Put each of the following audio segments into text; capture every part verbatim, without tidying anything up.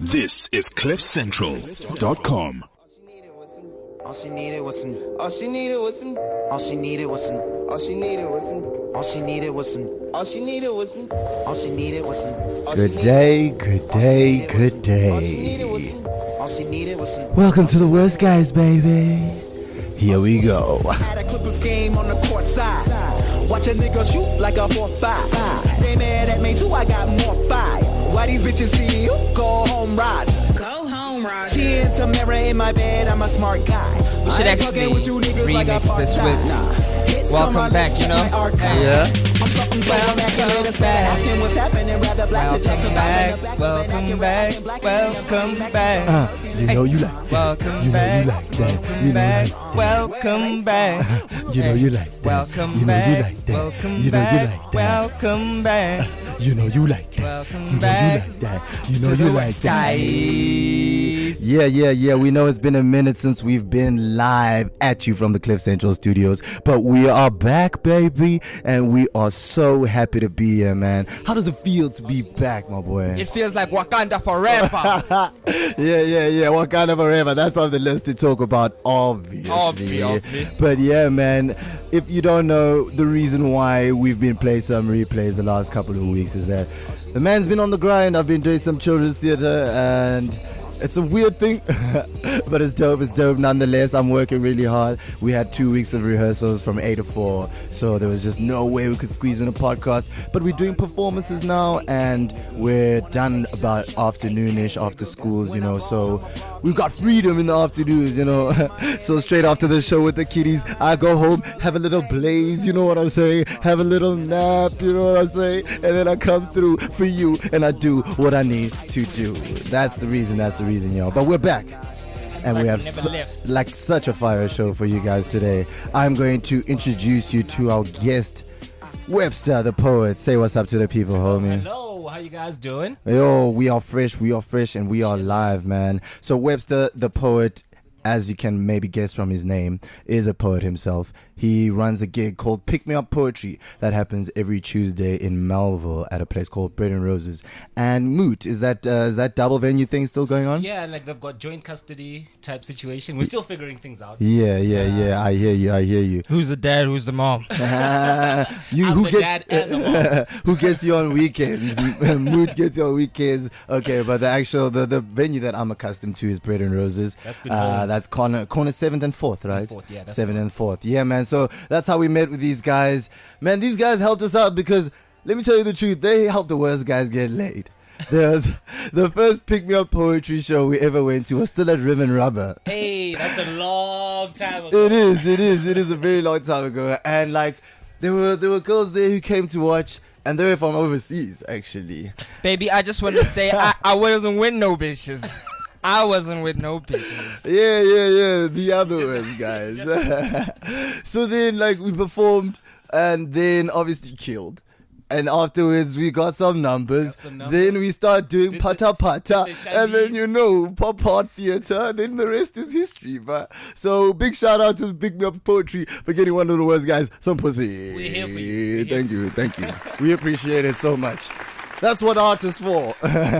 This is cliff central dot com. All she needed was some. All she needed was some. All she needed was some. All she needed was some. All she needed was some. All she needed was some. All she needed was some. Good day, good day, good day. All she needed was some. Welcome to the worst guys, baby. Here we go. Had a Clippers game on the court side. Watch a nigga shoot like a four five. They mad at me too. I got more fire. Why these bitches see you? Go home, ride. Go home, Roger. See into mirror in my bed. I'm a smart guy. We should actually remix this with Welcome Back, you know? Yeah. Welcome back. Asking what's happening. Rather blast Welcome back, welcome back, welcome back. Uh, you know you like that. Welcome You know back, you like that. You know you like that. welcome back. You know you like that. Welcome You know you back, like that. welcome You know you back, like that. welcome back. You know you like that. Welcome You know you back like that. You know to you the like West that. Guys. Yeah, yeah, yeah. We know it's been a minute since we've been live at you from the Cliff Central Studios, but we are back, baby, and we are so happy to be here, man. How does it feel to be back, my boy? It feels like Wakanda forever. yeah, yeah, yeah. What kind of forever? That's on the list to talk about, obviously. Obviously. But yeah, man, if you don't know, the reason why we've been playing some replays the last couple of weeks is that the man's been on the grind. I've been doing some children's theater, and it's a weird thing, but it's dope. It's dope nonetheless. I'm working really hard. We had two weeks of rehearsals from eight to four, so there was just no way we could squeeze in a podcast. But we're doing performances now, and we're done about afternoonish after schools, you know. So we've got freedom in the afternoons, you know. So straight after the show with the kiddies, I go home, have a little blaze, you know what I'm saying? Have a little nap, you know what I'm saying? And then I come through for you, and I do what I need to do. That's the reason. That's the reason. Reason, y'all. But we're back, and Like we have we never su- left. like such a fire show for you guys today. I'm going to introduce you to our guest, Webster the poet. Say what's up to the people, homie. Hello, how you guys doing? Yo, we are fresh, we are fresh, and we are live, man. So Webster the poet, as you can maybe guess from his name, is a poet himself. He runs a gig called Pick Me Up Poetry that happens every Tuesday in Melville at a place called Bread and Roses. And Moot, is that uh, is that double venue thing still going on? Yeah, like they've got joint custody type situation. We're still figuring things out. Yeah, yeah, yeah. I hear you. I hear you. Who's the dad? Who's the mom? you I'm who the gets dad and the who gets you on weekends? Mood gets you on weekends. Okay, but the actual the, the venue that I'm accustomed to is Bread and Roses. That's good Uh, home. that's corner corner seventh and fourth, right? Fourth, yeah, that's seventh the one. and fourth. Yeah, man. So that's how we met with these guys. Man, these guys helped us out because let me tell you the truth. They helped the worst guys get laid. There's the first Pick Me Up Poetry show we ever went to was still at Rim and Rubber. Hey, that's a long time ago. It is, it is, it is a very long time ago. And like there were there were girls there who came to watch, and they were from overseas actually. Baby, I just want to say I, I wasn't with no bitches. I wasn't with no bitches. Yeah, yeah, yeah. The other ones, guys. So then like we performed and then obviously killed. And afterwards we got some numbers. Got some numbers. Then we start doing Did pata the- pata. did the And then shandies. you know, pop art theater. Then the rest is history, bro. So big shout out to Big Me Up Poetry for getting one of the worst guys some pussy. We're here for you. We're here Thank you, thank you. We appreciate it so much. That's what art is for.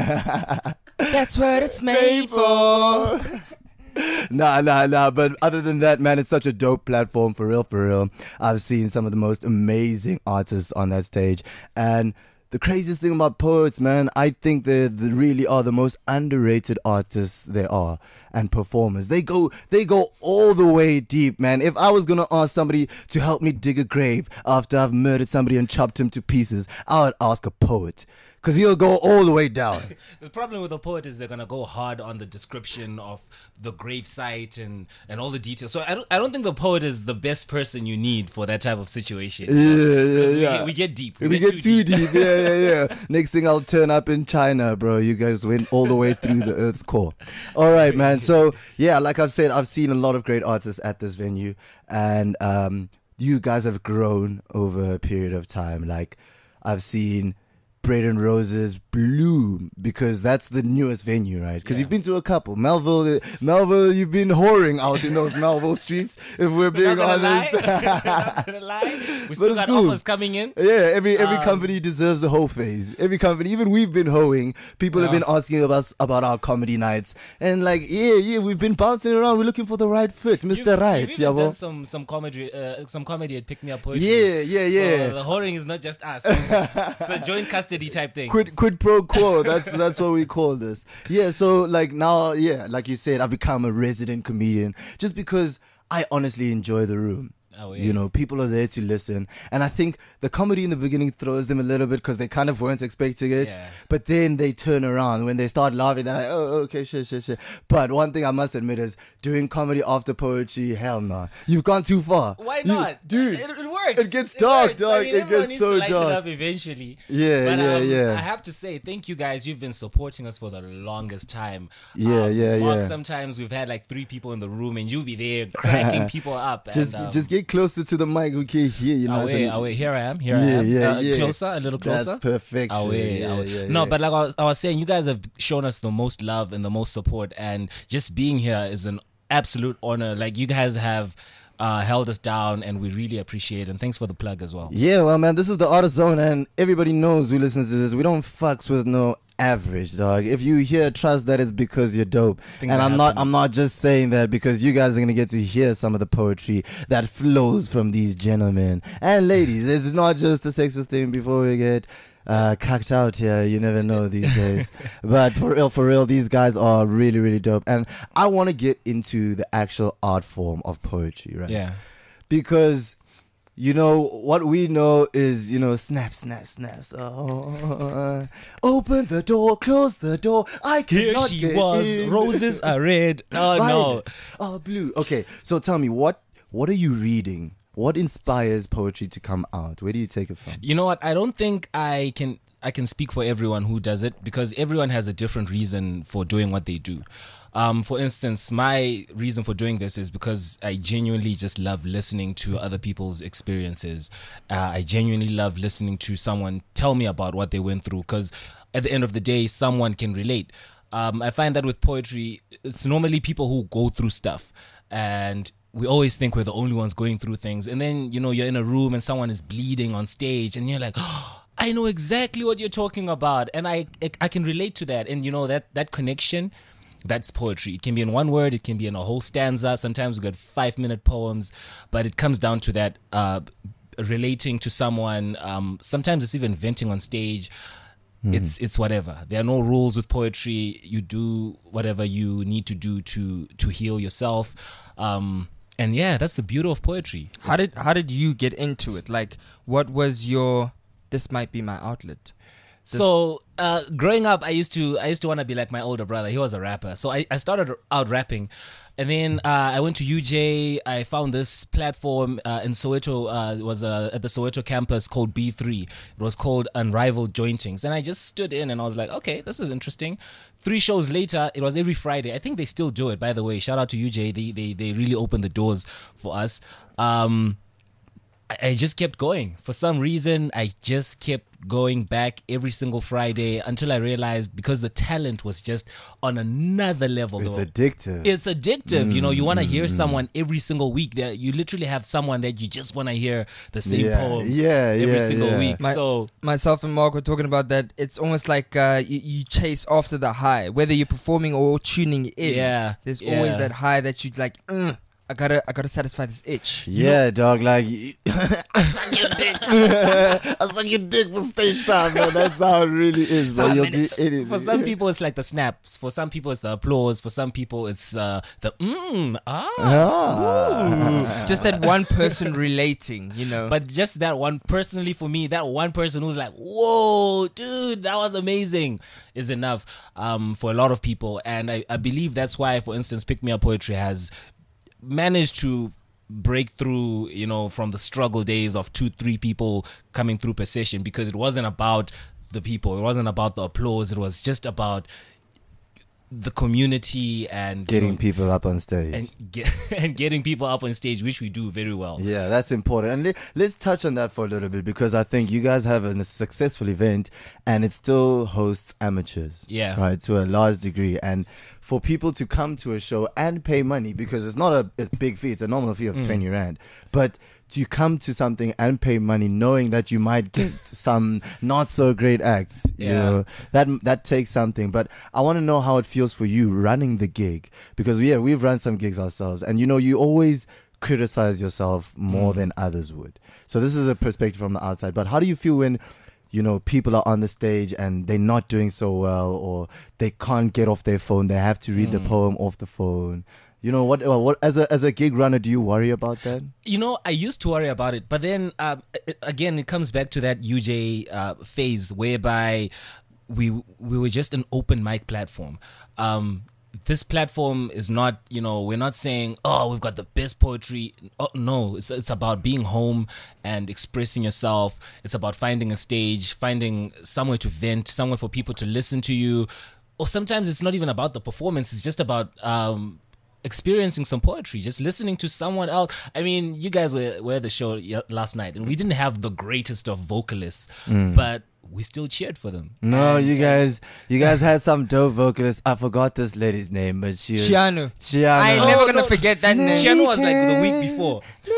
That's what it's made for. Nah, nah, nah. But other than that, man, it's such a dope platform for real, for real. I've seen some of the most amazing artists on that stage. And the craziest thing about poets, man, I think they they really are the most underrated artists there are and performers. They go they go all the way deep, man. If I was gonna ask somebody to help me dig a grave after I've murdered somebody and chopped him to pieces, I would ask a poet. Because he'll go all the way down. The problem with a poet is they're gonna go hard on the description of the grave site and, and all the details. So I don't I don't think the poet is the best person you need for that type of situation. Yeah, yeah, 'Cause we, yeah. get, we get deep. We, get, too deep. Yeah, yeah, yeah. Next thing I'll turn up in China, bro. You guys went all the way through the Earth's core. All right, man. So, yeah, like I've said, I've seen a lot of great artists at this venue. And um, you guys have grown over a period of time. Like, I've seen Braden Rose's Bloom, because that's the newest venue, right? Because Yeah. you've been to a couple. Melville, Melville, you've been whoring out in those Melville streets, if we're being Not gonna honest. lie. Not gonna lie. We still it's got cool. offers coming in. Yeah, every every Um, company deserves a hoe phase. Every company, even we've been hoeing. People have Yeah. been asking us about our comedy nights, and like, yeah, yeah, we've been bouncing around. We're looking for the right fit, Mister You've, Right. You've even yeah, done some some comedy, uh, some comedy at Pick Me Up Poetry. yeah, yeah, yeah. So the whoring is not just us. It's a joint custody type thing. Quid quid pro quo. That's that's what we call this. Yeah. So like now, yeah, like you said, I've become a resident comedian just because I honestly enjoy the room. Oh, yeah. You know, people are there to listen, and I think the comedy in the beginning throws them a little bit because they kind of weren't expecting it. Yeah. But then they turn around when they start laughing. They're like, "Oh, okay, shit, shit, shit." But one thing I must admit is doing comedy after poetry. Hell no, you've gone too far. Why You- not, dude? It, it works. it gets dark, works. dog. I mean, It everyone gets needs so to light dark. it up eventually. Yeah, but, yeah, um, yeah. I have to say, thank you guys. You've been supporting us for the longest time. Yeah, Um, yeah, Mark, yeah. Sometimes we've had like three people in the room, and you'll be there cracking people up. Just and, um, just get closer to the mic. We can hear you. nice away, and- away. Here I am. Here Yeah, I am. yeah, uh, yeah. Closer, a little closer. That's perfection. Away, Yeah, away. yeah, no, yeah. but like I was, I was saying, you guys have shown us the most love and the most support, and just being here is an absolute honor. Like you guys have uh, held us down, and we really appreciate it. And thanks for the plug as well. Yeah, well, man, this is the Artist Zone, and everybody knows who listens to this. We don't fucks with no average, dog. If you hear trust, that is because you're dope. Things and are I'm not, happening. I'm not just saying that because you guys are gonna get to hear some of the poetry that flows from these gentlemen and ladies. It's not just a sexist thing. Before we get uh, cucked out here, you never know these days. But for real, for real, these guys are really, really dope. And I want to get into the actual art form of poetry, right? Yeah. Because you know what we know is, you know, snap, snap, snaps. Oh, open the door, close the door. I Here cannot she get was. in. Roses are red. Oh no. Violets are blue. Okay, so tell me, what what are you reading? What inspires poetry to come out? Where do you take it from? You know what? I don't think I can I can speak for everyone who does it, because everyone has a different reason for doing what they do. Um, for instance, my reason for doing this is because I genuinely just love listening to other people's experiences. Uh, I genuinely love listening to someone tell me about what they went through, because at the end of the day, someone can relate. Um, I find that with poetry, it's normally people who go through stuff, and we always think we're the only ones going through things. And then, you know, you're in a room and someone is bleeding on stage, and you're like, oh, I know exactly what you're talking about, and I I can relate to that. And you know, that that connection, that's poetry. It can be in one word, it can be in a whole stanza. Sometimes we got five minute poems, but it comes down to that uh, relating to someone. Um, sometimes it's even venting on stage. It's it's whatever. There are no rules with poetry. You do whatever you need to do to to heal yourself. Um, and yeah, that's the beauty of poetry. How did how did you get into it? Like, what was your this might be my outlet? So uh, growing up, I used to I used to want to be like my older brother. He was a rapper, so I, I started out rapping, and then uh, I went to U J. I found this platform uh, in Soweto. Uh, it was uh, at the Soweto campus called B three. It was called Unrivaled Jointings, and I just stood in and I was like, okay, this is interesting. Three shows later, it was every Friday. I think they still do it, by the way. Shout out to U J. They they they really opened the doors for us. Um, I, I just kept going. For some reason, I just kept going back every single Friday until I realized, because the talent was just on another level. It's though. addictive. It's addictive. You know, you want to hear someone every single week. That you literally have someone that you just want to hear the same Yeah, poem yeah, every yeah, single yeah. week. My- so Myself and Mark were talking about that. It's almost like uh, you, you chase after the high, whether you're performing or tuning in. Yeah, there's yeah. always that high that you like. Mm, I gotta, I gotta satisfy this itch. Yeah, dog. Like, I suck your dick. I suck your dick for stage time, man. That's how it really is, bro. Five You'll minutes. do anything. For some people, it's like the snaps. For some people, it's the applause. For some people, it's uh, the mm, ah. Ah. Just that one person relating, you know. But just that one, personally for me, that one person who's like, whoa, dude, that was amazing, is enough um, for a lot of people. And I, I believe that's why, for instance, Pick Me Up Poetry has managed to break through, you know, from the struggle days of two, three people coming through per session, because it wasn't about the people. It wasn't about the applause. It was just about the community and Getting you know, people up on stage. and get, and getting people up on stage, which we do very well. Yeah, that's important. And le- let's touch on that for a little bit, because I think you guys have a successful event and it still hosts amateurs. Yeah. Right, to a large degree. And for people to come to a show and pay money, because it's not a, a big fee, it's a nominal fee of Mm. twenty rand. But to come to something and pay money knowing that you might get some not so great acts, you Yeah. know, that that takes something. But I want to know how it feels for you running the gig, because yeah, we've run some gigs ourselves, and you know, you always criticize yourself more Mm. than others would. So this is a perspective from the outside. But how do you feel when, you know, people are on the stage and they're not doing so well, or they can't get off their phone, they have to read the Mm. poem off the phone? You know, what what as a as a gig runner, do you worry about that? You know, I used to worry about it, but then uh, a- again, it comes back to that U J uh, phase whereby we we were just an open mic platform. Um, this platform is not, you know, we're not saying, oh, we've got the best poetry. Oh, no, it's it's about being home and expressing yourself. It's about finding a stage, finding somewhere to vent, somewhere for people to listen to you. Or sometimes it's not even about the performance. It's just about um, experiencing some poetry, just listening to someone else. I mean, you guys were, were at the show ye- last night, and we didn't have the greatest of vocalists, but we still cheered for them. No, And- you guys, you guys had some dope vocalists. I forgot this lady's name, but she was Chiano. Chiano. I ain't Oh, never gonna no. forget that name. Chiano was like the week before.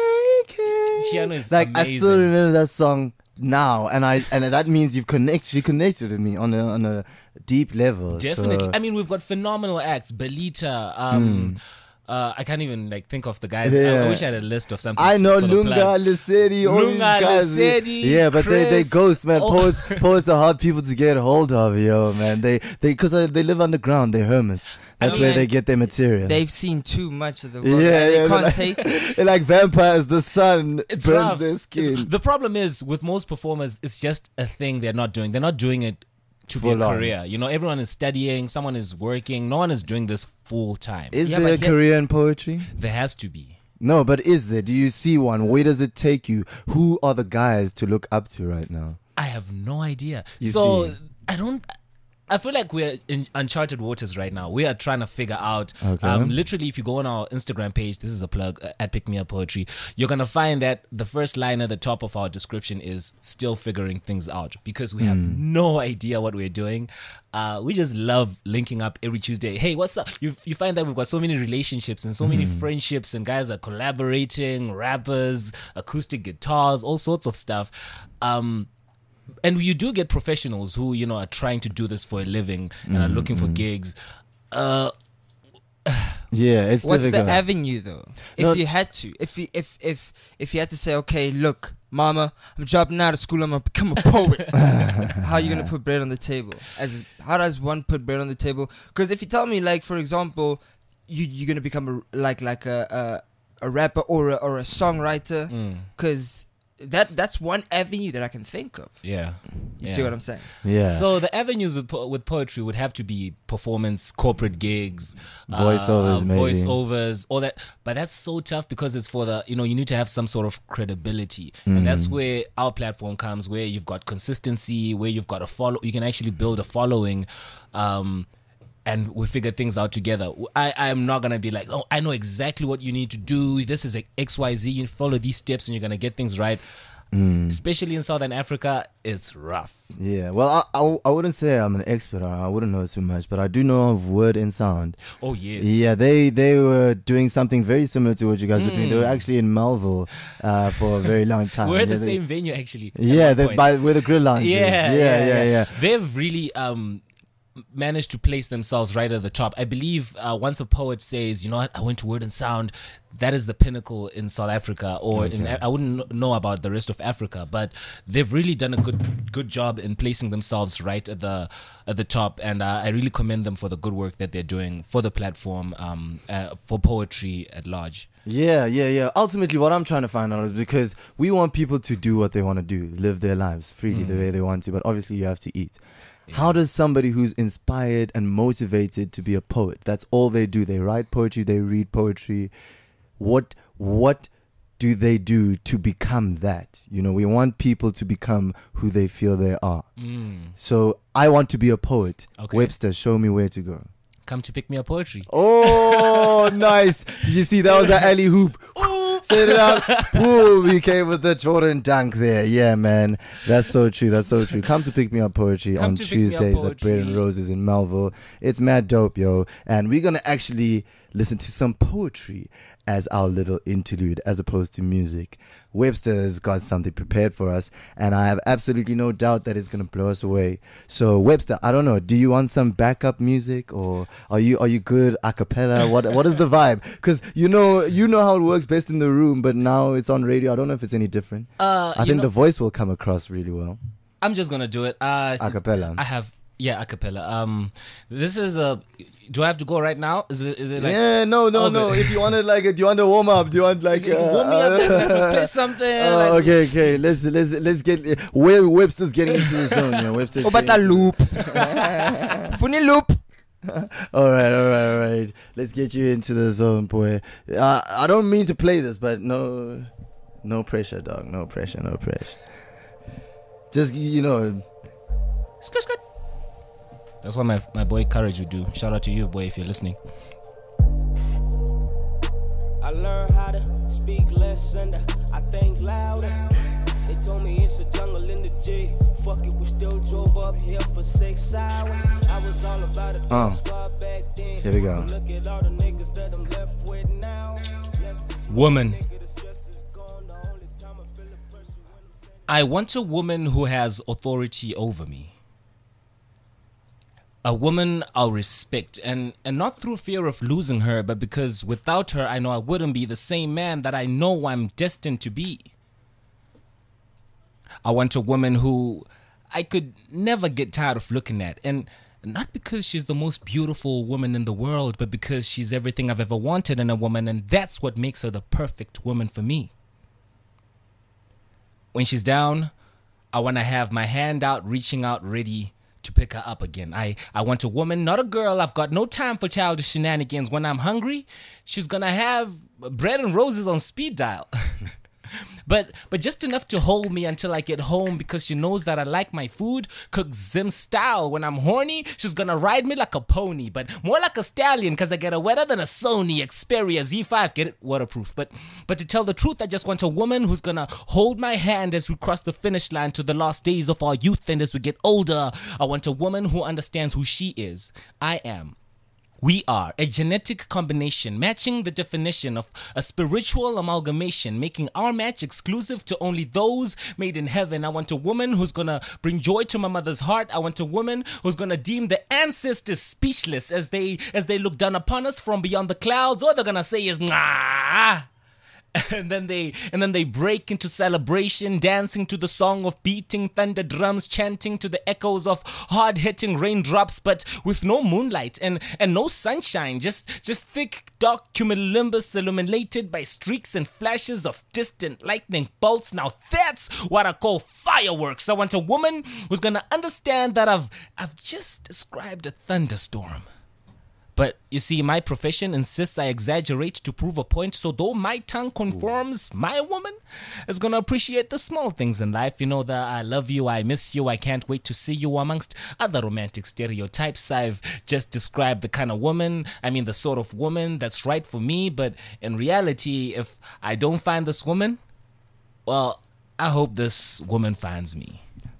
Naked. Chiano is like I still amazing. remember that song now, and I and that means you've connected. She connected with me on a on a deep level. Definitely. So, I mean, we've got phenomenal acts. Belita. Um, uh, I can't even like think of the guys. I, I Yeah. wish I had a list of something. I to- know for the Lunga, plug. Lisedi, all these Lunga, guys. Lisedi, yeah, but they, they Chris. ghost, man. Oh. Poets poets are hard people to get hold of, yo, man. They they because they live underground. They're hermits. That's mean, where like, they get their material. They've seen too much of the world. yeah, and yeah, they they're can't like, take it. they're like vampires. The sun It's burns rough. their It's- skin. the problem is with most performers, it's just a thing they're not doing. They're not doing it to be Full a on. career. You know, everyone is studying, someone is working. No one is doing this full time. Is Yeah, there a but yet- career in poetry? There has to be. No, but is there? Do you see one? Where does it take you? Who are the guys to look up to right now? I have no idea. You so see. I don't. I feel like we're in uncharted waters right now. We are trying to figure out. Okay. Um, literally, if you go on our Instagram page, this is a plug uh, at Pick Me Up Poetry. You're gonna find that the first line at the top of our description is "still figuring things out" because we have Hmm. no idea what we're doing. Uh, we just love linking up every Tuesday. Hey, what's up? You you find that we've got so many relationships and so many Hmm. friendships, and guys are collaborating, rappers, acoustic guitars, all sorts of stuff. Um, and you do get professionals who, you know, are trying to do this for a living and are looking for gigs. Uh, Yeah, it's What's difficult. the avenue though? If No. you had to, if you if if if you had to say, okay, look, mama, I'm dropping out of school, I'm gonna become a poet. How are you gonna put bread on the table? As how does one put bread on the table? Because if you tell me, like for example, you you're gonna become a like like a a, a rapper or a, or a songwriter, mm, because that that's one avenue that I can think of. yeah. You yeah. see what I'm saying? yeah. So the avenues with, po- with poetry would have to be performance, corporate gigs, Voiceovers, uh, maybe. voiceovers, all that. But that's so tough because it's for the, you know, you need to have some sort of credibility, and that's where our platform comes, where you've got consistency, where you've got a follow, you can actually build a following. Um, and we figure things out together. I, I am not going to be like, oh, I know exactly what you need to do. This is a X Y Z. You follow these steps and you're going to get things right. Especially in Southern Africa, it's rough. Yeah, well, I, I, I wouldn't say I'm an expert on it. I wouldn't know too much, but I do know of Word and Sound. Oh, yes. Yeah, they they were doing something very similar to what you guys were doing. They were actually in Melville uh, for a very long time. We're at the Yeah, they- same venue, actually. at Yeah, one they, point. by where the grill lounge yeah, is. Yeah, yeah, yeah. They've really um, managed to place themselves right at the top. I believe uh, once a poet says, you know what, I went to Word and Sound, that is the pinnacle in South Africa, or in, I wouldn't kn- know about the rest of Africa, but they've really done a good good job in placing themselves right at the at the top, and uh, I really commend them for the good work that they're doing for the platform, um, uh, for poetry at large. Yeah, yeah, yeah. Ultimately, what I'm trying to find out is because we want people to do what they want to do, live their lives freely the way they want to, but obviously you have to eat. How does somebody who's inspired and motivated to be a poet, that's all they do, they write poetry, they read poetry, what what do they do to become that? You know, we want people to become who they feel they are. Mm. So I want to be a poet. Okay. Webster, show me where to go. come to pick me up poetry. Oh, nice. Did you see that was an alley hoop? Set it up. Ooh, we came with the Jordan dunk there. Yeah, man. That's so true. That's so true. Come to pick me up poetry Come on to pick me up Tuesdays at Bread and poetry. Roses in Melville. It's mad dope, yo. And we're going to actually listen to some poetry as our little interlude as opposed to music. Webster's got something prepared for us, and I have absolutely no doubt that it's going to blow us away. So, Webster, I don't know. Do you want some backup music, or are you are you good a cappella? What what is the vibe? Because you know you know how it works best in the room, but now it's on radio. I don't know if it's any different. Uh, I you think know- the voice will come across really well. I'm just gonna do it. Uh, A cappella. I have yeah, a cappella. Um, this is a. Do I have to go right now? Is it? Is it like? Yeah, no, no, Oh, no. good. If you want to like, do you want to warm up? Do you want like? You can warm me up, play something. Oh, like- okay, okay. Let's let's let's get. Where Webster's getting into the zone. Yeah, Webster's. Oh, but getting a into- loop. Funny loop. All right, all right, all right. Let's get you into the zone, boy. Uh, I don't mean to play this, but no, no pressure, dog. No pressure, no pressure. Just you know. Skirt, skirt. That's what my my boy Courage would do. Shout out to you, boy, if you're listening. I learned how to speak less and uh, I think louder. They told me it's a jungle in the G. Fuck it, we still drove up here for six hours. I was all about a Uh, squad back then. here we go. Look at all the niggas that I'm left with now. Yes, it's Woman. nigga, the stress is gone. The only time I feel the pressure when I'm standing. I want a woman who has authority over me. A woman I'll respect, and, and not through fear of losing her, but because without her, I know I wouldn't be the same man that I know I'm destined to be. I want a woman who I could never get tired of looking at, and not because she's the most beautiful woman in the world, but because she's everything I've ever wanted in a woman, and that's what makes her the perfect woman for me. When she's down, I want to have my hand out, reaching out, ready to pick her up again. I, I want a woman, not a girl. I've got no time for childish shenanigans. When I'm hungry, she's going to have bread and roses on speed dial. But but just enough to hold me until I get home, because she knows that I like my food cooked Zim style. When I'm horny, she's gonna ride me like a pony, but more like a stallion, because I get her wetter than a Sony Xperia Z five. Get it? Waterproof. But but to tell the truth, I just want a woman who's gonna hold my hand as we cross the finish line to the last days of our youth and as we get older. I want a woman who understands who she is. I am. We are a genetic combination, matching the definition of a spiritual amalgamation, making our match exclusive to only those made in heaven. I want a woman who's gonna bring joy to my mother's heart. I want a woman who's gonna deem the ancestors speechless as they as they look down upon us from beyond the clouds. All they're gonna say is nah. And then they and then they break into celebration, dancing to the song of beating thunder drums, chanting to the echoes of hard-hitting raindrops, but with no moonlight and, and no sunshine, just just thick dark cumulonimbus illuminated by streaks and flashes of distant lightning bolts. Now that's what I call fireworks. I want a woman who's gonna understand that I've I've just described a thunderstorm. But you see, my profession insists I exaggerate to prove a point. So though my tongue conforms, my woman is going to appreciate the small things in life. You know, the I love you, I miss you, I can't wait to see you, amongst other romantic stereotypes. I've just described the kind of woman, I mean the sort of woman that's right for me. But in reality, if I don't find this woman, well, I hope this woman finds me.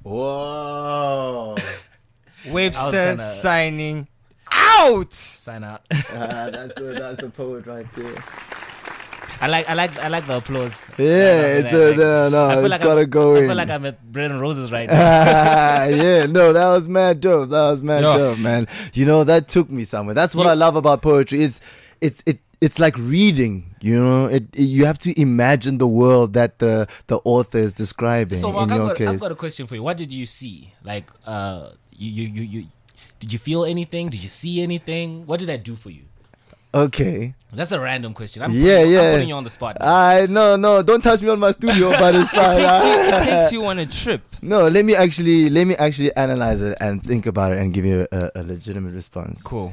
Whoa. Webster kinda- signing out. Sign out. Ah, that's the that's the poet right there. I like I like I like the applause. Yeah, I it's like a that. no, no, I feel it's like gotta I'm, go I in. feel like I'm at Bread and Roses right now. Ah, yeah, no, that was mad dope. That was mad Yeah. dope, man. You know, that took me somewhere. That's what I love about poetry. It's it's it it's like reading, you know. It, it you have to imagine the world that the the author is describing. So, in Mark, I've your got, case, I've got a question for you. What did you see? Like, uh, you, you, you, you, did you feel anything? Did you see anything? What did that do for you? okay. That's a random question. I'm Yeah, putting, yeah. I'm putting you on the spot. now. I no no don't touch me on my studio, but it's fine. Takes you, it takes you on a trip. No, let me actually let me actually analyze it and think about it and give you a, a legitimate response. Cool.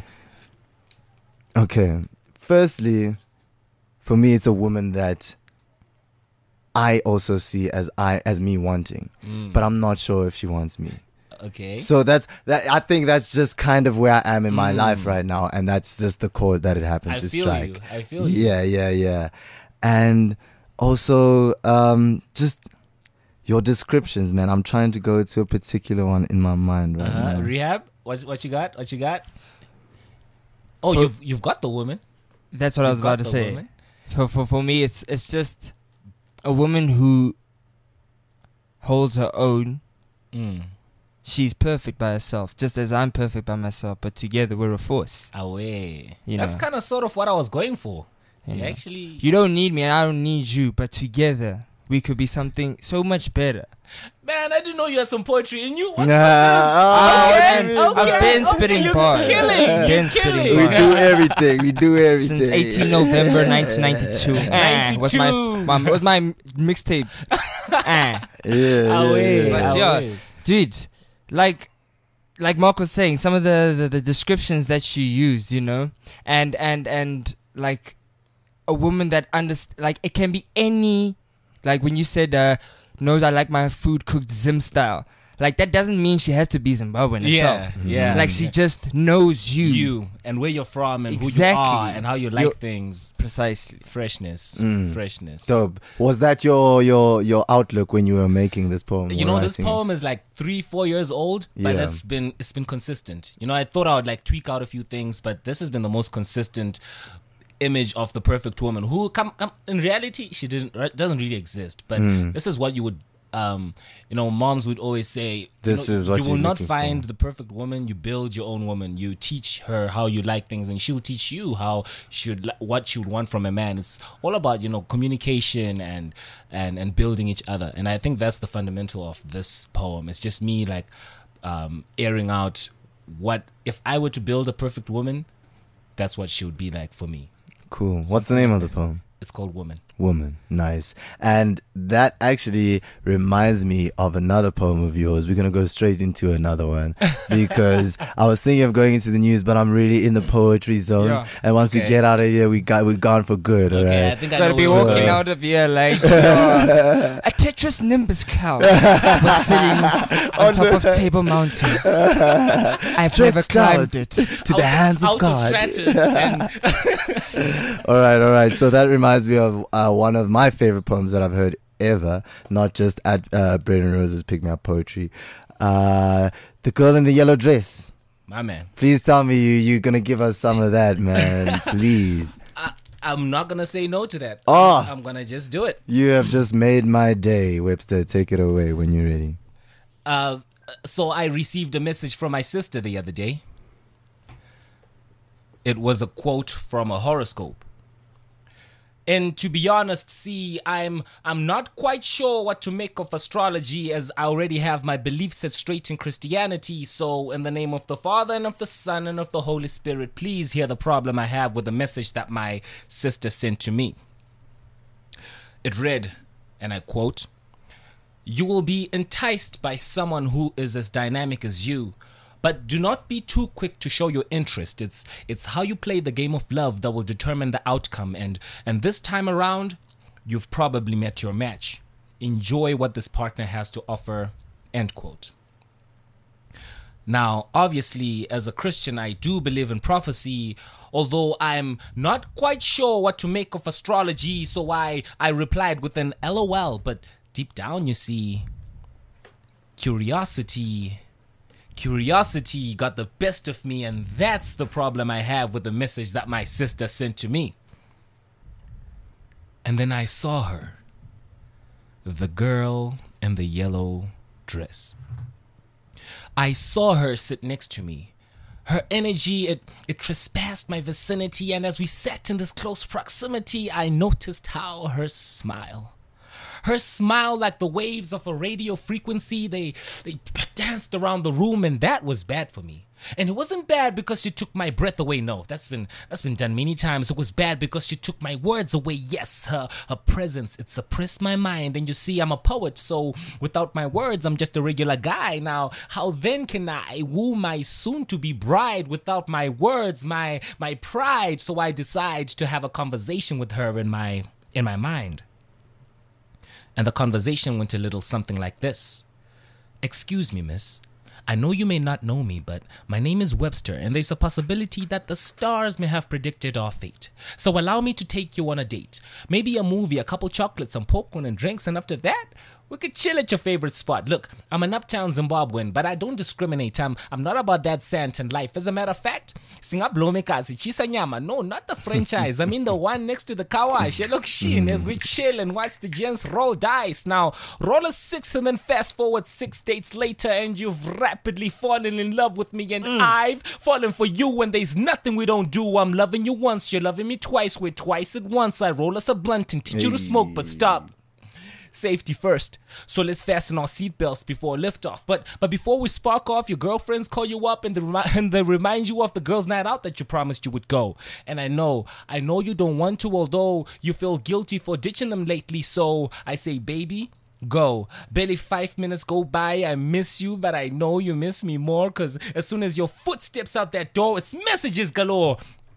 Okay. Firstly, for me, it's a woman that I also see as I as me wanting, Mm. but I'm not sure if she wants me. Okay. So that's that. I think that's just kind of where I am in my life right now, and that's just the chord that it happens I to feel strike. you. I feel you. Yeah, yeah, yeah. And also, um, just your descriptions, man. I'm trying to go to a particular one in my mind right Uh-huh. now. Rehab. What what you got? What you got? Oh, For- you've you've got the woman. That's what I was You've about got to the say. woman. For, for for me, it's it's just a woman who holds her own. Mm. She's perfect by herself, just as I'm perfect by myself. But together we're a force. Away. You That's know. kind of sort of what I was going for. You You know. actually. You don't need me, and I don't need you. But together we could be something so much better. Man, I didn't know you had some poetry in you. What's Nah, with this? oh, Okay, what do you mean? okay, I've been okay, spitting you're bars. Killing. I've You're been spitting killing. We bars. do everything. We do everything. Since eighteenth November nineteen ninety-two. Ah, was my, ninety-two. my was my mixtape. Ah. Yeah, yeah, Away. yeah. But yeah, Away. dude, like like Mark was saying, some of the, the, the descriptions that she used, you know, and and and like a woman that underst- like it can be any, like when you said uh, knows I like my food cooked Zim style. Like that doesn't mean she has to be Zimbabwean Yeah, herself. yeah. Like she just knows you, you and where you're from and who you Exactly. are and how you like You're- things. precisely. Freshness, Mm. freshness. Dope. Was that your your your outlook when you were making this poem? You or know, this writing it? poem is like three, four years old, but Yeah. it's been it's been consistent. You know, I thought I would like tweak out a few things, but this has been the most consistent image of the perfect woman who come, come in reality she didn't right, doesn't really exist. But Hmm. this is what you would um you know, moms would always say, This you know, is what you will you're not looking find for. the perfect woman. You build your own woman. You teach her how you like things, and she'll teach you how should li- what she would want from a man. It's all about, you know, communication and and and building each other. And I think that's the fundamental of this poem. It's just me like um airing out what if I were to build a perfect woman, that's what she would be like for me. Cool. What's the name of the poem? It's called Woman. Woman. Nice. And that actually reminds me of another poem of yours. We're going to go straight into another one because I was thinking of going into the news, but I'm really in the poetry zone. Yeah. And once we Okay. get out of here, we got, we're gone for good. Okay, all I right. think I Gotta know be where- walking So- out of here like uh, a Tetris Nimbus cloud was sitting on top of Table Mountain. I've never Stretched out climbed it. to the hands of out God. Of stratus and All right, all right. So that reminds me of uh, one of my favorite poems that I've heard ever, not just at uh, Braden Rose's Pick Me Up Poetry. Uh, The Girl in the Yellow Dress. my man. Please tell me you, you're going to give us some of that, man. Please. I, I'm not gonna say no to that. Oh. I'm gonna just do it. You have just made my day. Webster, take it away when you're ready. Uh, so I received a message from my sister the other day. It was a quote from a horoscope. And to be honest, see, I'm I'm not quite sure what to make of astrology, as I already have my beliefs set straight in Christianity. So in the name of the Father and of the Son and of the Holy Spirit, please hear the problem I have with the message that my sister sent to me. It read, and I quote, "You will be enticed by someone who is as dynamic as you, but do not be too quick to show your interest. It's it's how you play the game of love that will determine the outcome, and and this time around, you've probably met your match. Enjoy what this partner has to offer." End quote. Now, obviously, as a Christian, I do believe in prophecy, although I'm not quite sure what to make of astrology, so I, I replied with an LOL, but deep down, you see, curiosity... Curiosity got the best of me, and that's the problem I have with the message that my sister sent to me. And then I saw her. The girl in the yellow dress. I saw her sit next to me. Her energy, it, it trespassed my vicinity, and as we sat in this close proximity, I noticed how her smile... Her smile, like the waves of a radio frequency, they they danced around the room, and that was bad for me. And it wasn't bad because she took my breath away. No, that's been that's been done many times. It was bad because she took my words away. Yes, her her presence, it suppressed my mind. And you see, I'm a poet, so without my words, I'm just a regular guy. Now, how then can I woo my soon-to-be bride without my words, my my pride? So I decide to have a conversation with her in my in my mind. And the conversation went a little something like this. "Excuse me, miss. I know you may not know me, but my name is Webster, and there's a possibility that the stars may have predicted our fate. So allow me to take you on a date. Maybe a movie, a couple chocolates, some popcorn and drinks, and after that, we could chill at your favorite spot. Look, I'm an uptown Zimbabwean, but I don't discriminate. I'm, I'm not about that Santan life. As a matter of fact, singablomekazi chisanyama. No, not the franchise. I mean the one next to the car wash. Look, sheen as we chill and watch the gents roll dice. Now, roll a six and then fast forward six dates later, and you've rapidly fallen in love with me, and mm. I've fallen for you. When there's nothing we don't do, I'm loving you once, you're loving me twice. We're twice at once. I roll us a blunt and teach you to smoke, but stop. Safety first. So let's fasten our seatbelts before liftoff. But but before we spark off, your girlfriends call you up and they, remi- and they remind you of the girls' night out that you promised you would go. And I know, I know you don't want to, although you feel guilty for ditching them lately. So I say, baby, go. Barely five minutes go by. I miss you, but I know you miss me more, because as soon as your foot steps out that door, it's messages galore.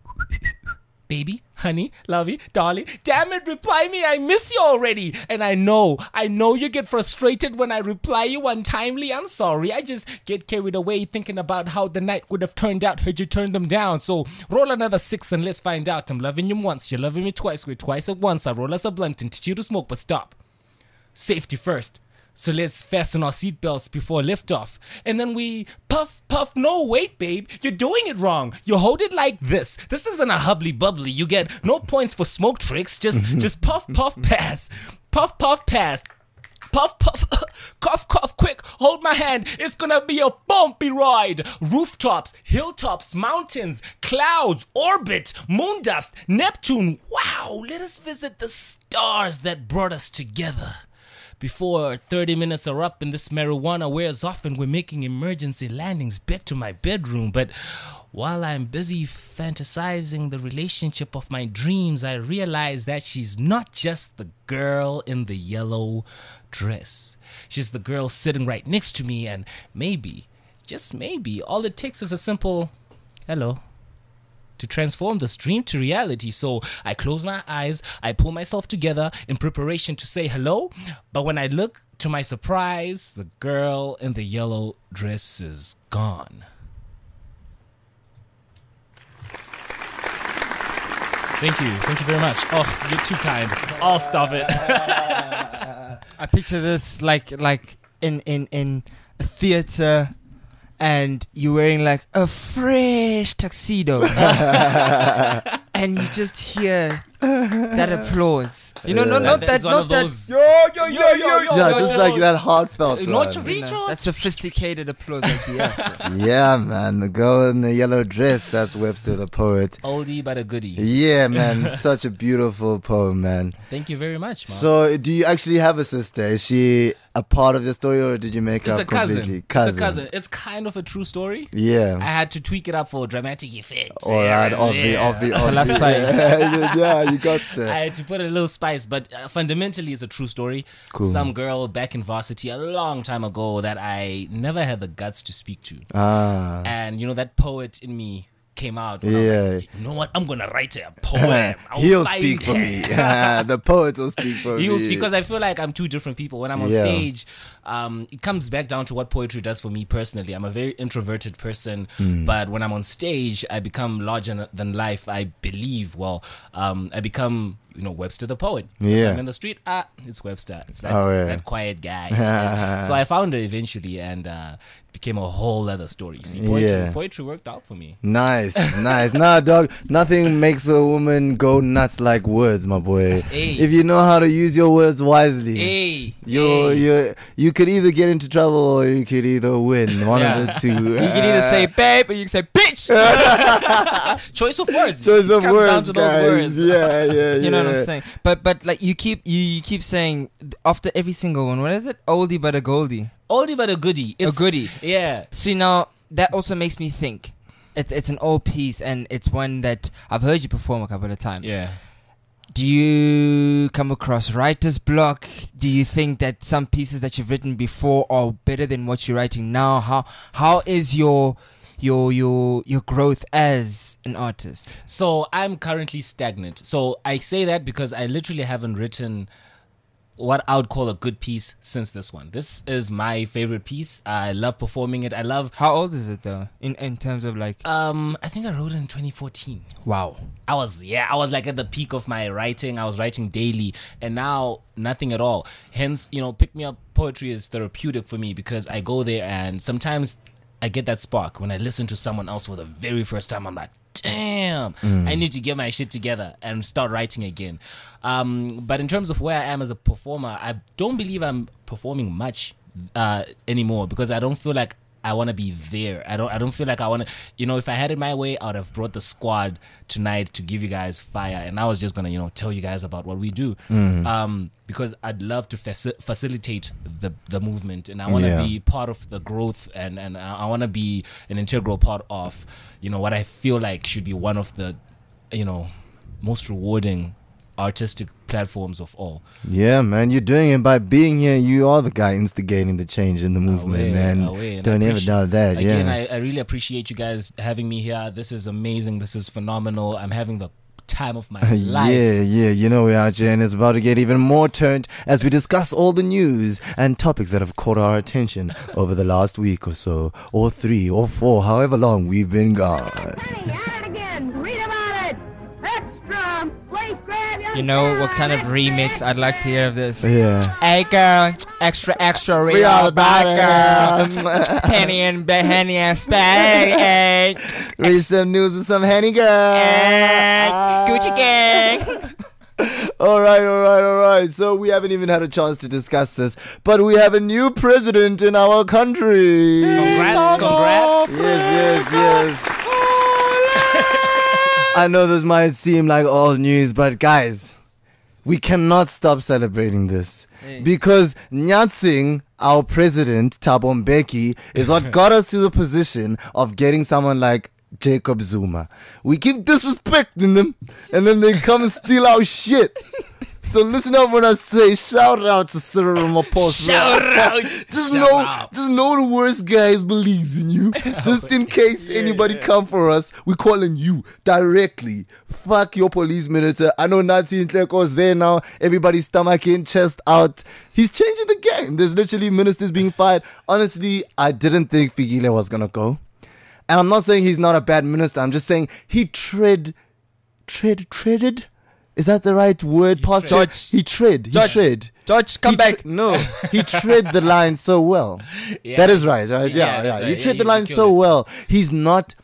Baby, honey, lovey, darling, damn it, reply me, I miss you already. And I know, I know you get frustrated when I reply you untimely. I'm sorry, I just get carried away thinking about how the night would have turned out had you turned them down. So roll another six and let's find out. I'm loving you once, you're loving me twice, we're twice at once. I roll us a blunt and teach you to smoke, but stop. Safety first. So let's fasten our seatbelts before liftoff. And then we puff, puff. No, wait, babe. You're doing it wrong. You hold it like this. This isn't a hubbly bubbly. You get no points for smoke tricks. Just, just puff, puff, pass. Puff, puff, pass. Puff, puff, cough, cough, quick. Hold my hand. It's gonna be a bumpy ride. Rooftops, hilltops, mountains, clouds, orbit, moon dust, Neptune. Wow, let us visit the stars that brought us together. Before thirty minutes are up and this marijuana wears off and we're making emergency landings back to my bedroom. But while I'm busy fantasizing the relationship of my dreams, I realize that she's not just the girl in the yellow dress. She's the girl sitting right next to me, and maybe, just maybe, all it takes is a simple hello to transform this dream to reality. So I close my eyes, I pull myself together in preparation to say hello, but when I look, to my surprise, the girl in the yellow dress is gone. Thank you, thank you very much. Oh, you're too kind. I'll stop it. I picture this like like in in in a theater, and you're wearing like a fresh tuxedo, and you just hear that applause. You know, no, not That that, is one not of that. those- Yo, yo, yo, yo, yo. Yeah, yo, just yo. like that heartfelt Not one. to You reach know, out. that sophisticated applause. Like yes, yes. Yeah, man, the girl in the yellow dress, that's Webster the poet. Oldie but a goodie. Yeah, man, such a beautiful poem, man. Thank you very much, man. So, do you actually have a sister? Is she a part of the story, or did you make It's up a cousin. completely? It's a cousin. It's kind of a true story. I Yeah. had to tweak it up for dramatic effect. All right, obvi, Yeah. obvi, Tell us, obvi. spice. Yeah, yeah, you got I to. had to put a little spice, but uh, fundamentally it's a true story. Cool. Some girl back in varsity a long time ago that I never had the guts to speak to. Ah. And, you know, that poet in me came out. when I was Yeah. like, you know what? I'm going to write a poem. I'll He'll find speak for it. me. The poet will speak for He me. will speak, because I feel like I'm two different people. When I'm on Yeah. stage, um, it comes back down to what poetry does for me personally. I'm a very introverted person, Hmm. but when I'm on stage, I become larger than life. I believe, well, um, I become, you know, Webster the poet. Yeah. If I'm in the street, ah, it's Webster. It's that, Oh, yeah. that quiet guy. So I found her eventually, and uh, became a whole other story. See, poetry, Yeah. poetry worked out for me. Nice, nice. Nah, dog, nothing makes a woman go nuts like words, my boy. Hey. If you know how to use your words wisely, Hey, you hey. you you could either get into trouble or you could either win. One Yeah. of the two. You can either say babe or you can say bitch. Choice of words. choice of It comes words, down to those guys. words. Yeah, yeah, yeah. You know what I'm saying? But but like you keep you, you keep saying after every single one. What is it? Oldie but a goldie. Oldie but a goodie. A It's, goodie. Yeah. See, now that also makes me think. It's it's an old piece, and it's one that I've heard you perform a couple of times. Yeah. Do you come across writer's block? Do you think that some pieces that you've written before are better than what you're writing now? How how is your your your your growth as an artist? So I'm currently stagnant. So I say that because I literally haven't written what I would call a good piece since this one. This is my favorite piece. I love performing it. I love. How old is it though? In in terms of like. Um, I think I wrote it in twenty fourteen. Wow. I was yeah, I was like at the peak of my writing. I was writing daily, and now nothing at all. Hence, you know, Pick Me Up Poetry is therapeutic for me because I go there and sometimes I get that spark when I listen to someone else for the very first time. I'm like, damn, mm. I need to get my shit together and start writing again. Um, but in terms of where I am as a performer, I don't believe I'm performing much uh, anymore because I don't feel like I want to be there. I don't I don't feel like I want to, you know, if I had it my way, I would have brought the squad tonight to give you guys fire. And I was just going to, you know, tell you guys about what we do. Mm. Um, because I'd love to faci- facilitate the the movement. And I want to Yeah. be part of the growth. And, and I, I want to be an integral part of, you know, what I feel like should be one of the, you know, most rewarding artistic platforms of all. Yeah, man, you're doing it by being here. You are the guy instigating the change in the movement, Away, man. away. And Don't I ever appreciate- doubt that. Again, yeah. I, I really appreciate you guys having me here. This is amazing. This is phenomenal. I'm having the time of my life. Yeah, yeah, you know we're out here and it's about to get even more turned as we discuss all the news and topics that have caught our attention over the last week or so, or three, or four, however long we've been gone. Hey, at it again. Read about it. Extra. Please grab your You know what kind of remix I'd like to hear of this? Yeah. Hey girl, extra extra real all about about girl. it. Penny and be- Henny and Spag. Read some news with some Henny girl. Gucci gang. All right, all right, all right. So we haven't even had a chance to discuss this, but we have a new president in our country. Congrats, congrats. Yes, yes, yes. I know this might seem like old news, but guys, we cannot stop celebrating this because Nyatsing, our president, Thabo Mbeki, is what got us to the position of getting someone like Jacob Zuma. We keep disrespecting them, and then they come and steal our shit. So listen up when I say shout out to Cyril Ramaphosa. Shout out. Just Shout know, out. just know the worst guys believes in you. Just in case anybody come for us, we calling you directly. Fuck your police minister. I know Nazi Ntleko's there now. Everybody's stomach in, chest out. He's changing the game. There's literally ministers being fired. Honestly, I didn't think Fikile was gonna go. And I'm not saying he's not a bad minister. I'm just saying he tread, tread, treaded. Is that the right word, Pastor? tread. He tread. He George, tread. George, come He back. tre- no, he tread the line so well. Yeah. That is right, right? Yeah, Yeah, yeah. that's right. He Yeah, tread he- the he line killed so it. well. He's not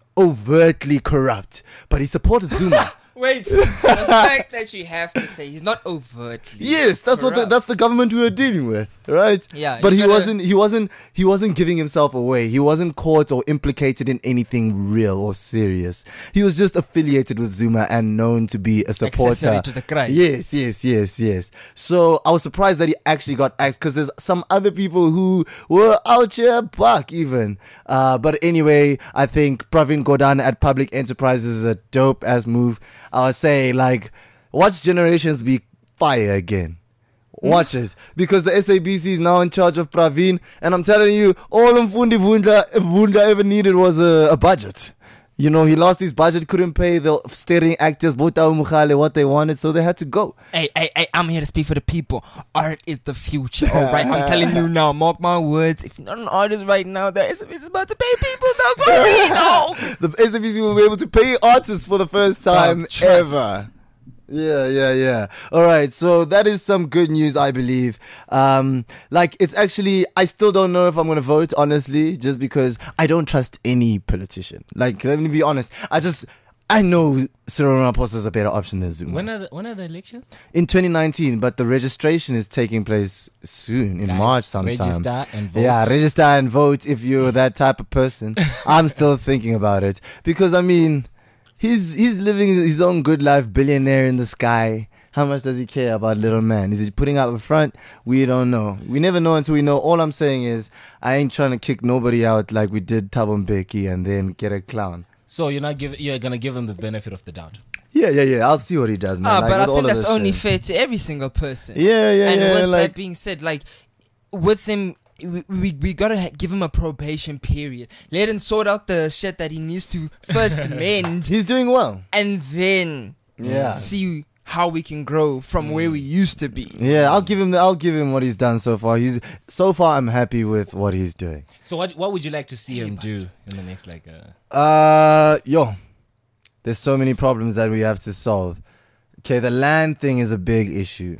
overtly corrupt, but he supported Zuma. Wait, the fact that you have to say he's not overtly. Yes, that's what the, corrupt. that's the government we were dealing with, right? Yeah, But you he gotta- wasn't he wasn't he wasn't giving himself away. He wasn't caught or implicated in anything real or serious. He was just affiliated with Zuma and known to be a supporter. Accessory to the crime. Yes, yes, yes, yes. So I was surprised that he actually got axed because there's some other people who were out here buck even. Uh, but anyway, I think Pravin Gordhan at Public Enterprises is a dope ass move. I would say like watch Generations be fire again. Watch it because the S A B C is now in charge of Pravin, and I'm telling you, all Mfundi Vundla, Vundla ever needed was a, a budget. You know, he lost his budget, couldn't pay the staring actors Botao Mukhale what they wanted, so they had to go. Hey, hey, hey, I'm here to speak for the people. Art is the future, alright? I'm telling you now, mark my words. If you're not an artist right now, the S A B C is about to pay people, dog. Worry, no. The S A B C will be able to pay artists for the first time Dog, trust. ever. Yeah, yeah, yeah. All right, so that is some good news, I believe. Um, like, it's actually, I still don't know if I'm going to vote, honestly, just because I don't trust any politician. Like, let me be honest. I just, I know Cyril Ramaphosa is a better option than Zuma. When are the, when are the elections? In twenty nineteen, but the registration is taking place soon, in Guys, March sometime. register and vote. Yeah, register and vote if you're that type of person. I'm still thinking about it because, I mean, he's he's living his own good life, billionaire in the sky. How much does he care about little man? Is he putting up a front? We don't know. We never know until we know. All I'm saying is I ain't trying to kick nobody out like we did Thabo Mbeki and then get a clown. So you're not give, you're gonna give him the benefit of the doubt. Yeah, yeah, yeah. I'll see what he does, man. Ah, Like, but I with all think of that's this only shit. fair to every single person. Yeah, yeah, and yeah. with like, that being said, like, with him, we, we, we gotta ha- give him a probation period. Let him sort out the shit that he needs to first mend, he's doing well. and then Yeah. see how we can grow from where we used to be. Yeah, I'll give him. I'll give him what he's done so far. He's so far. I'm happy with what he's doing. So what what would you like to see him do in the next like? Uh... Uh, yo, there's so many problems that we have to solve. Okay, the land thing is a big issue,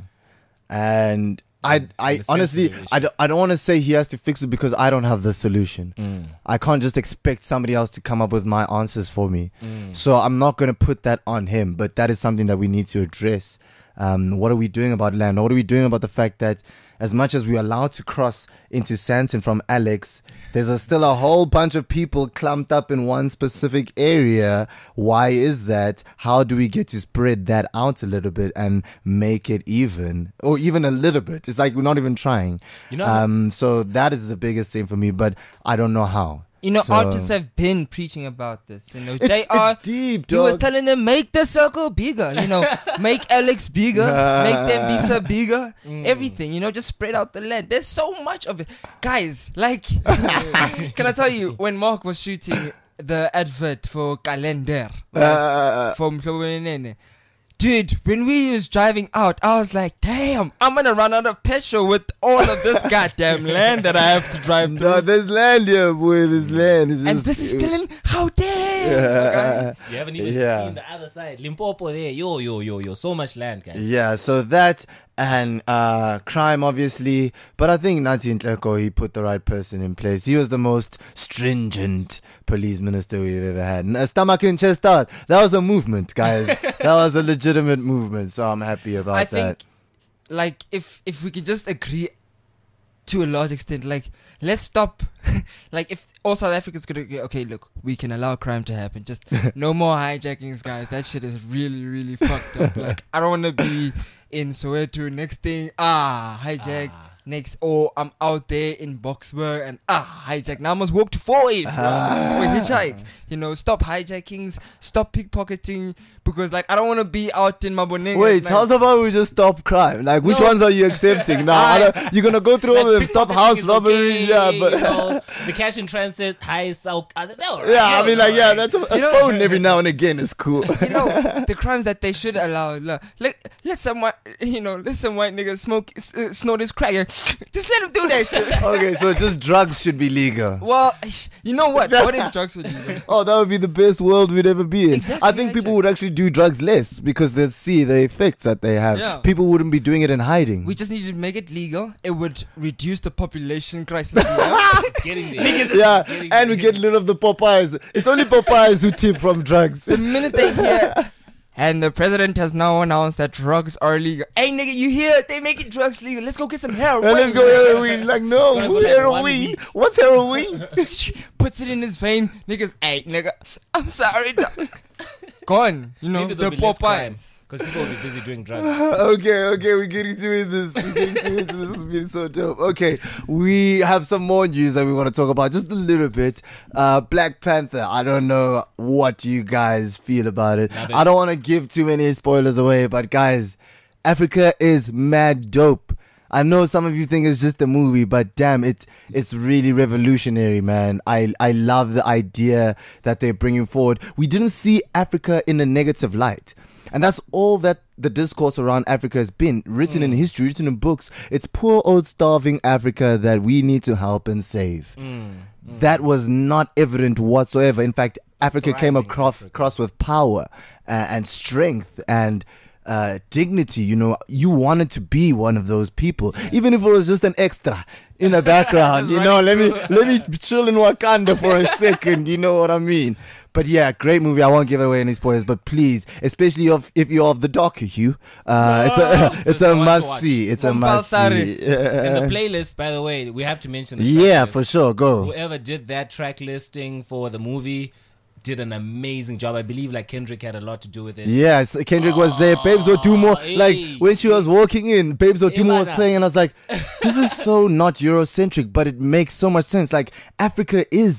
and I, I honestly, I don't, I don't want to say he has to fix it because I don't have the solution. Mm. I can't just expect somebody else to come up with my answers for me. Mm. So I'm not going to put that on him, but that is something that we need to address. Um, what are we doing about land? What are we doing about the fact that as much as we're allowed to cross into Sandton from Alex, there's a, still a whole bunch of people clumped up in one specific area. Why is that? How do we get to spread that out a little bit and make it even? Or even a little bit. It's like we're not even trying. You know, um, so that is the biggest thing for me, but I don't know how. You know, So- artists have been preaching about this. You know, It's, J R, it's deep, he was dog. telling them, make the circle bigger. You know, make Alex bigger, make them Visa bigger, everything. You know, just spread out the land. There's so much of it, guys. Like, can I tell you, when Mark was shooting the advert for Calendar Uh, from Mhlobonene, dude, when we was driving out, I was like, damn, I'm gonna run out of petrol with all of this goddamn land that I have to drive through. no, there's land here, boy. There's land. It's And just- this is still in Gauteng. you haven't even Yeah. seen the other side. Limpopo there, yo yo yo yo, so much land, guys. Yeah, so that and uh, crime, obviously. But I think Nazi Ntleko, he put the right person in place. He was the most stringent police minister we've ever had. And, uh, stomach in chest out. That was a movement, guys. That was a legitimate movement. So I'm happy about I that. think, like, if if we could just agree to a large extent, like, let's stop. Like, if all South Africans could agree, okay, look, we can allow crime to happen. Just no more hijackings, guys. That shit is really, really fucked up. Like, I don't want to be in Soweto. Next thing, ah, hijack. Next, or I'm out there in Boxburg and ah, hijack. Now I must walk to four A's, bro. Or hitchhike. You know, stop hijackings, stop pickpocketing, because like I don't want to be out in Maboneng. Wait, at how's night. about we just stop crime? Like, which No. ones are you accepting now? I don't, you're gonna go through all of them. Stop Pickpocketing house is robbery, okay, yeah, but you know, the cash in transit, high south. Uh, they're all right, yeah, I they're mean, like, all yeah, right. that's a, a You know- phone every now and again is cool. You know, the crimes that they should allow. Like, let, let some white, you know, let some white nigga smoke, s- uh, snort his crack. and Just let him do that shit. Okay, so just drugs should be legal. Well, you know what? What if drugs would do? Oh, that would be the best world we'd ever be in. Exactly, I think people hijack. would actually do drugs less because they'd see the effects that they have. Yeah. People wouldn't be doing it in hiding. We just need to make it legal. It would reduce the population crisis. we have. It's getting there. yeah, getting and we there. get rid of the Popeyes. It's only Popeyes who tip from drugs. The minute they hear, and the president has now announced that drugs are legal. Hey, nigga, you hear? They making drugs legal. Let's go get some heroin. And let's go heroin. Like, no, gonna go like one heroin. week. What's heroin? Puts it in his vein. Niggas, hey, nigga, I'm sorry, dog. Gone. You know, Maybe the there'll be less crime, Popeyes. because people will be busy doing drugs. Okay, okay, we're getting to it. This, we're getting to it. This has been so dope. Okay, we have some more news that we want to talk about, just a little bit. Uh, Black Panther. I don't know what you guys feel about it. Love it. I don't want to give too many spoilers away, but guys, Africa is mad dope. I know some of you think it's just a movie, but damn, it it's really revolutionary, man. I I love the idea that they're bringing forward. We didn't see Africa in a negative light. And that's all that the discourse around Africa has been, written in history, written in books. It's poor old starving Africa that we need to help and save. That was not evident whatsoever. In fact, Africa came Thriving across, Africa. across with power uh, and strength and uh, dignity. You know, you wanted to be one of those people, even if it was just an extra in the background. You know, let me let me chill in Wakanda for a second. You know what I mean? But yeah, great movie. I won't give away any spoilers, but please, especially if, if you're of the darker hue, uh, it's a it's it's the a one to must watch. see. It's a must see. Compulsory. In the Yeah, playlist, by the way, we have to mention the track yeah, list. for sure. Go. Whoever did that track listing for the movie did an amazing job. I believe like Kendrick had a lot to do with it. Yes, Kendrick was there. Babes Odumo, hey. like when she was walking in, Babes Odumo was Imana. playing, and I was like, "This is so not Eurocentric, but it makes so much sense." Like Africa is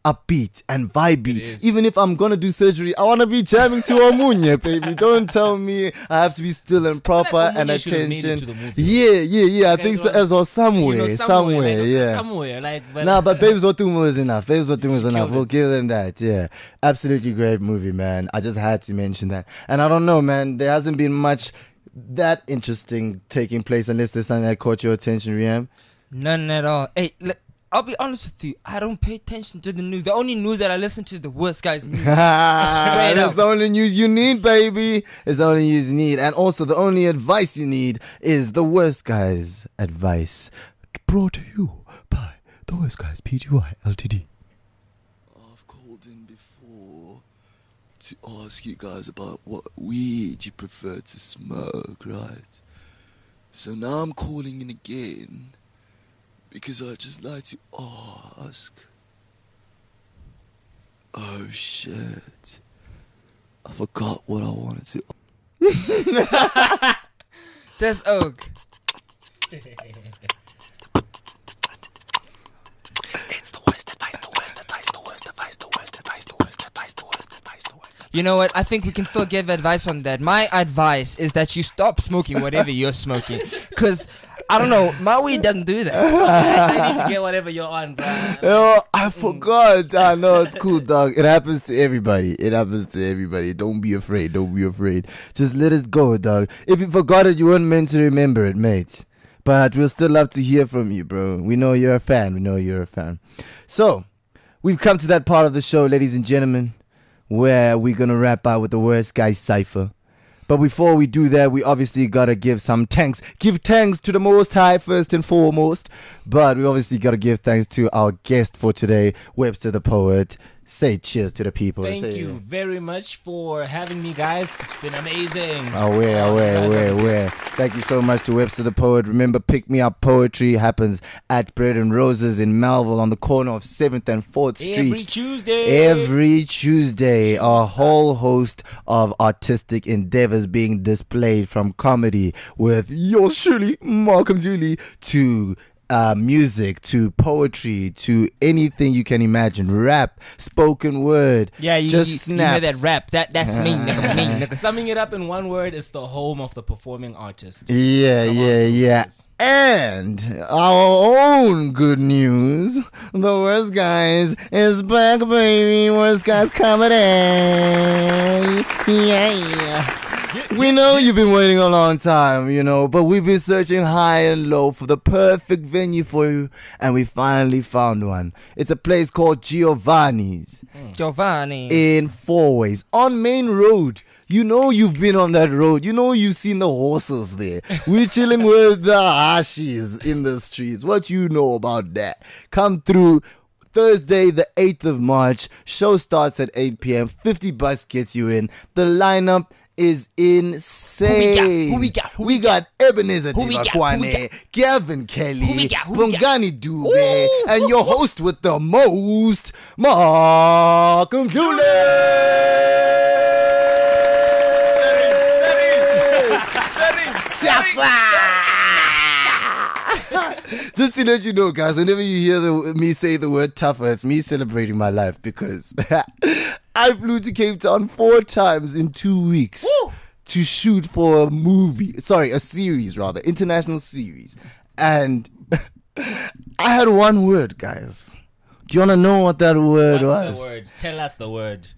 upbeat and vibey. Even if I'm gonna do surgery, I wanna be jamming to Omunye, baby. Don't tell me I have to be still and proper like and Omunye should have made it attention. to the movie. Yeah, yeah, yeah. Like I think it so was- as well somewhere, You know, somewhere, like, yeah. somewhere, like. But Nah, but Babes Wotumo is enough. Babes Wotumo is She enough. killed We'll it. give them that. Yeah, absolutely great movie, man. I just had to mention that. And I don't know, man. There hasn't been much that interesting taking place unless there's something that caught your attention, Riam. None at all. Hey, look, I'll be honest with you. I don't pay attention to the news. The only news that I listen to is the worst guys news. That's up. the only news you need, baby. It's the only news you need. And also, the only advice you need is the worst guys' advice. Brought to you by the worst guys, P G Y L T D. I've called in before to ask you guys about what weed you prefer to smoke, right? So now I'm calling in again because I'd just like to ask. Oh shit. I forgot what I wanted to. That's Oak. It's the worst advice, the worst advice, the worst advice, the worst advice, the worst advice, the worst advice, the worst advice. You know what? I think we can still give advice on that. My advice is that you stop smoking whatever you're smoking. Because, I don't know, my weed doesn't do that. I need to get whatever you're on, bro. Oh, I forgot. I know it's cool, dog. It happens to everybody. It happens to everybody. Don't be afraid. Don't be afraid. Just let it go, dog. If you forgot it, you weren't meant to remember it, mate. But we'll still love to hear from you, bro. We know you're a fan. We know you're a fan. So, we've come to that part of the show, ladies and gentlemen, where we're going to wrap out with the worst guy cipher. But before we do that, we obviously got to give some thanks. Give thanks to the Most High first and foremost. But we obviously got to give thanks to our guest for today, Webster the Poet. Say cheers to the people. Thank Say- you very much for having me, guys. It's been amazing. Aware, aware, aware, aware. Thank you so much to Webster the Poet. Remember, Pick Me Up Poetry happens at Bread and Roses in Melville on the corner of seventh and fourth Street. Every Tuesday. Every Tuesday, a whole host of artistic endeavors being displayed, from comedy with yours truly, Malcolm Julie, to uh, music, to poetry, to anything you can imagine. Rap, spoken word, Yeah, you, just you, you hear snaps. that rap. That, that's me, nigga, me, nigga. Summing it up in one word, it's the home of the performing artist. Yeah, Come on, yeah, yeah. please. And our own good news, the Worst Guys is back, baby. Worst Guys comedy. Yeah. We know you've been waiting a long time, you know, but we've been searching high and low for the perfect venue for you, and we finally found one. It's a place called Giovanni's Giovanni. in Four Ways on Main Road. You know you've been on that road. You know you've seen the horses there. We're chilling with the Hashis in the streets. What you know about that? Come through Thursday, the eighth of March. Show starts at eight p.m. fifty bucks gets you in. The lineup is insane. Who we got? Who we got Ebenezer Who we got? Who we Divakwane, Gavin Kelly, Who we got? Who we got? Bongani Dube, and your host with the most, Malcolm Cooley. Just to let you know, guys, whenever you hear the, me say the word tougher, it's me celebrating my life, because I flew to Cape Town four times in two weeks Woo! to shoot for a movie. Sorry, a series rather, international series. And I had one word, guys. Do you want to know what that word What's was? the word? Tell us the word.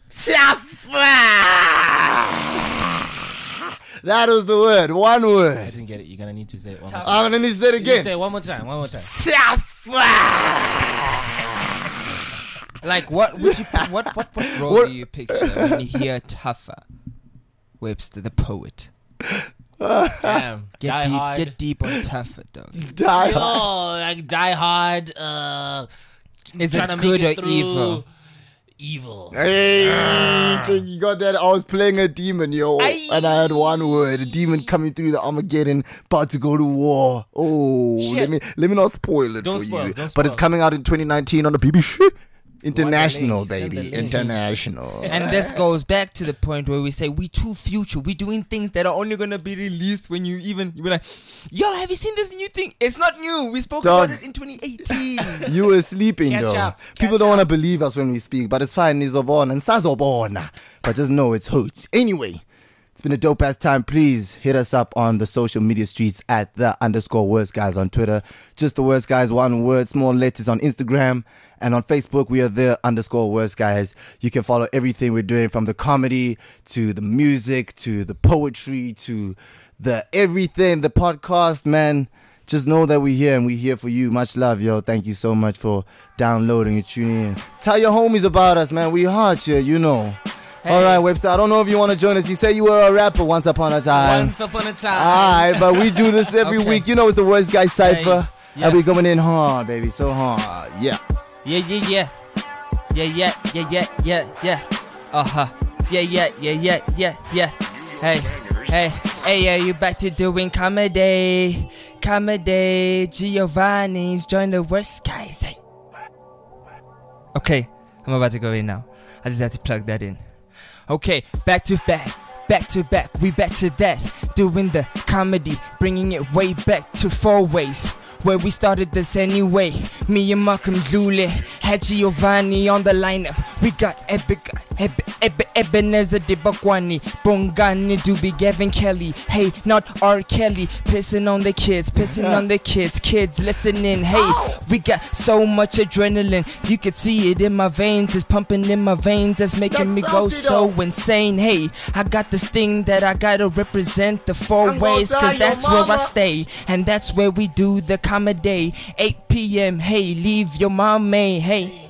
That was the word. One I word. didn't get it. You're gonna need to say it one more time. I'm gonna need to say it You again. say it one more time. One more time. Like, what would you, what, what, what role What- do you picture when you hear tougher? Webster the Poet. Damn. Get Die deep, Hard. get deep on tougher, dog. Die Yo, Hard. like Die Hard. Uh, Is it tryna make good it or through. evil? Evil. Hey, check, you got that? I was playing a demon, yo, Aye. and I had one word: a demon coming through the Armageddon, about to go to war. Oh, Shit. let me let me not spoil it Don't for spoil, you. don't But it's spoil. coming out in twenty nineteen on the B B C. International, Send the baby. lady. International. And this goes back to the point where we say we too future. We doing things that are only gonna be released when you even you be like, yo, have you seen this new thing? It's not new. We spoke Dog. about it in twenty eighteen. You were sleeping, Catch though. up, People catch don't want to up. believe us when we speak, but it's fine. Nizobona and Sazobona. But just know it's hoots. Anyway, it's been a dope ass time. Please hit us up on the social media streets at the underscore worst guys on Twitter. Just the worst guys, one word, small letters on Instagram. And on Facebook, we are the underscore worst guys. You can follow everything we're doing, from the comedy to the music to the poetry to the everything, the podcast, man. Just know that we're here and we're here for you. Much love, yo. Thank you so much for downloading and tuning in. Tell your homies about us, man. We hot here, you know. All right, Webster. I don't know if you want to join us. You say you were a rapper once upon a time. Once upon a time. Alright, but we do this every Okay. week. You know it's the worst guy cipher. Yeah. And we going in hard, baby. So hard. Yeah. Yeah, yeah, yeah. Yeah, yeah, yeah, yeah, yeah, yeah. Uh-huh. Yeah, yeah, yeah, yeah, yeah, yeah. Hey, hey, hey, are you back to doing comedy? Comedy. Giovanni's join the worst guys. Hey. Okay, I'm about to go in now. I just had to plug that in. Okay, back to back. Back to back, we back to that. Doing the comedy, bringing it way back to four ways. Where we started this anyway. Me and Malcolm Lule had Giovanni on the lineup. We got Epic, Eb, Eb, Ebenezer Debakwani, Bongani, Doobie, Gavin Kelly. Hey, not R. Kelly. Pissing on the kids, pissing on the kids. Kids listening. Hey, we got so much adrenaline. You could see it in my veins. It's pumping in my veins. That's making me go so insane. Hey, I got this thing that I gotta represent the four ways. Cause that's where I stay. And that's where we do the comedy. eight p.m. Hey, leave your mommy. Hey,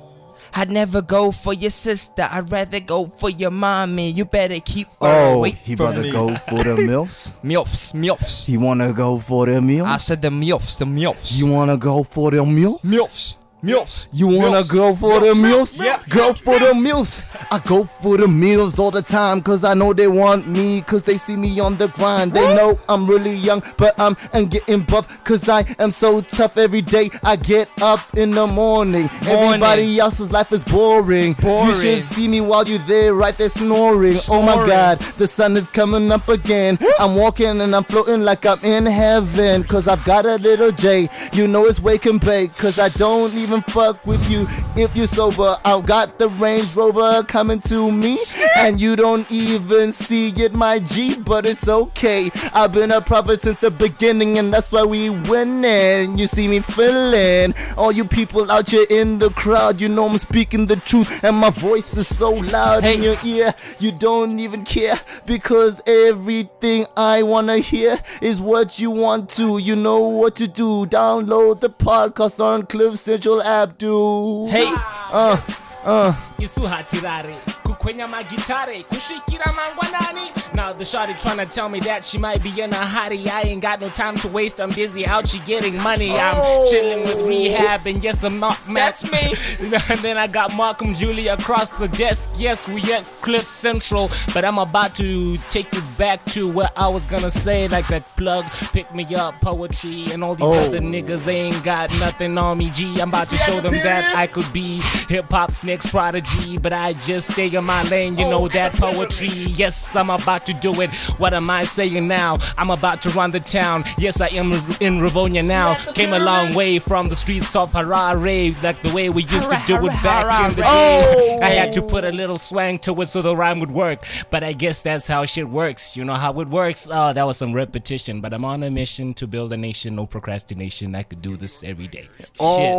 I'd never go for your sister. I'd rather go for your mommy. You better keep her Oh, away he from about to me. go for the milfs? Milfs, milfs. He wanna go for the I milfs? said the milfs, the milfs. You wanna go for the milfs? Milfs, milfs. You wanna Milfs. go for the meals? Yeah. Go for the meals. I go for the meals all the time, cause I know they want me, cause they see me on the grind. They know I'm really young, but I'm, I'm getting buff, cause I am so tough. Every day I get up in the morning. Everybody else's life is boring. Boring. You should see me while you're there, right there snoring. Oh my Snoring. god, the sun is coming up again. I'm walking and I'm floating like I'm in heaven, cause I've got a little J. You know it's wake and bake, cause I don't even fuck with you if you're sober. I've got the Range Rover coming to me, and you don't even see it, my G, but it's okay. I've been a prophet since the beginning, and that's why we winning. You see me feeling, all you people out here in the crowd, you know I'm speaking the truth, and my voice is so loud in your ear, you don't even care, because everything I wanna hear is what you want to. You know what to do. Download the podcast on Cliff Central app, dude. Hey. uh, uh. Isuhatirare kukwenya magitare kushikira mangwanani. Now the shawty tryna tell me that she might be in a hottie. I ain't got no time to waste. I'm busy out she getting money. I'm Oh. chilling with rehab and yes the Mark That's me. And then I got Malcolm Julie across the desk. Yes, we at Cliff Central, but I'm about to take you back to where I was gonna say, like that plug, pick me up, poetry, and all these Oh. other niggas ain't got nothing on me. G, I'm about to show them that I could be hip hop's next prodigy, but I just stay in my lane. You know that poetry. Yes, I'm about to do it. What am I saying now? I'm about to run the town. Yes, I am in Rivonia now. Came a long way from the streets of Harare, like the way we used to do it back in the day. I had to put a little swang to it so the rhyme would work, but I guess that's how shit works. You know how it works. Oh, that was some repetition, but I'm on a mission to build a nation. No procrastination. I could do this every day. Shit.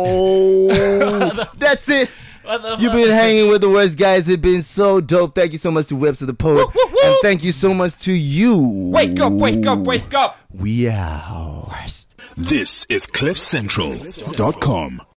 Oh, that's it. You've been hanging with the worst guys. It's been so dope. Thank you so much to Webster the Poet. Woo, woo, woo. And thank you so much to you. Wake up, wake up, wake up. We out. This is cliff central dot com.